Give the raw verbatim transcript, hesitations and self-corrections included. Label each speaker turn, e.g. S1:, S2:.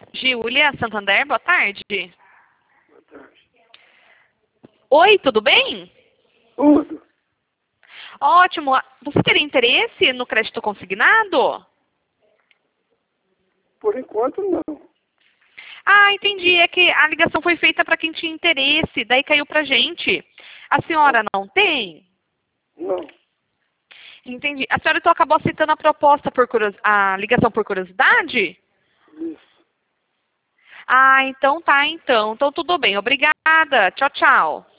S1: Giulia, Santander, boa tarde.
S2: Boa tarde.
S1: Oi, tudo bem?
S2: Tudo.
S1: Ótimo. Você teria interesse no crédito consignado?
S2: Por enquanto, não.
S1: Ah, entendi. É que a ligação foi feita para quem tinha interesse, daí caiu pra gente. A senhora não tem?
S2: Não.
S1: Entendi. A senhora então acabou aceitando a proposta por curios... a ligação por curiosidade?
S2: Isso.
S1: Ah, então tá, então. Então tudo bem. Obrigada. Tchau, tchau.